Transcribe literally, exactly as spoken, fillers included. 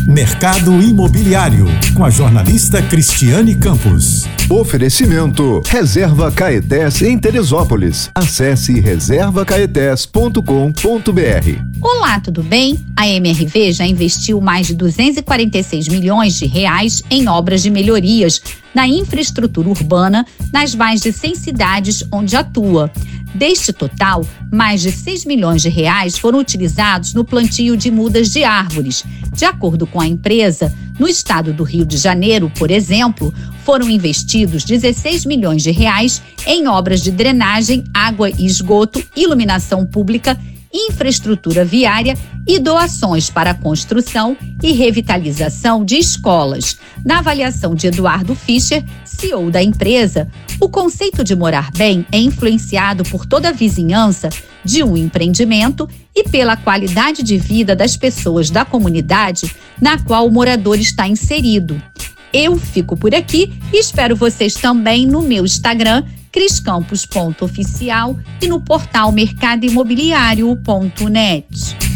Mercado Imobiliário, com a jornalista Cristiane Campos. Oferecimento Reserva Caetés em Teresópolis. Acesse reserva caetés ponto com ponto br. Olá, tudo bem? A M R V já investiu mais de duzentos e quarenta e seis milhões de reais em obras de melhorias na infraestrutura urbana nas mais de cem cidades onde atua. Deste total, mais de seis milhões de reais foram utilizados no plantio de mudas de árvores. De acordo com a empresa, no estado do Rio de Janeiro, por exemplo, foram investidos dezesseis milhões de reais em obras de drenagem, água e esgoto, iluminação pública, infraestrutura viária e doações para a construção e revitalização de escolas. Na avaliação de Eduardo Fischer, C E O da empresa, o conceito de morar bem é influenciado por toda a vizinhança de um empreendimento e pela qualidade de vida das pessoas da comunidade na qual o morador está inserido. Eu fico por aqui e espero vocês também no meu Instagram, cris campos ponto oficial, e no portal mercado imobiliário ponto net.